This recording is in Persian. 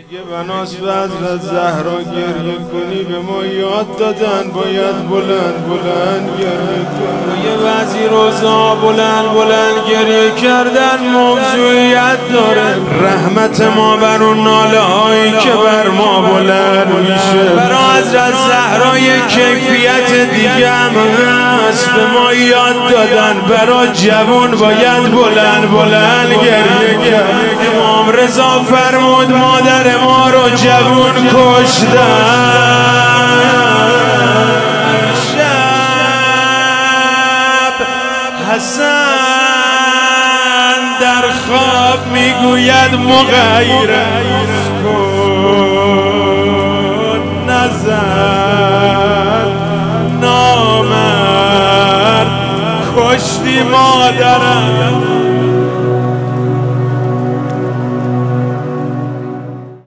اگه بناس به حضرت زهرا گریه کنی به ما یاد دادن باید بلند بلند گریه کنی. یه بعضی روزا بلند گریه کردن موضوعیت داره. رحمت ما بر اون ناله هایی که بر ما بلند میشه. برای حضرت زهرا یه کیفیت دیگه هم هست به ما یاد دادن. برای جوان باید بلند گریه کرد. امام رضا فرمود مادر ما رو جوان کشتن. شب حسن در خواب میگوید مغیرت کن نزن نامرد کشتی مادرم.